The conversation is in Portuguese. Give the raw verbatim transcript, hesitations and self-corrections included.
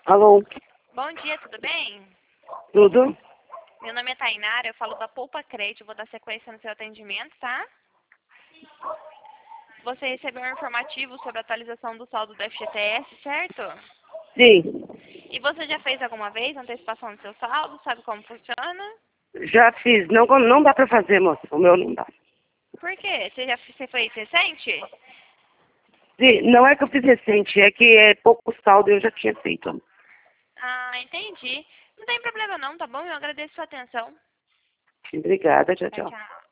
Alô, Bom dia, tudo bem? tudo? Meu nome é Tainara, eu falo da Poupa Crédito, vou dar sequência no seu atendimento, tá? Você recebeu um informativo sobre a atualização do saldo do F G T S, certo? Sim, E você já fez alguma vez antecipação do seu saldo? Sabe como funciona? já fiz. Não, não dá pra fazer, moça. O meu não dá. Por quê? Você já você fez recente? Sim, não é que eu fiz recente, é que é pouco saldo eu já tinha feito. Ah, entendi. Não tem problema não, tá bom? Eu agradeço a sua atenção. Obrigada, tchau, Tchau, tchau. tchau.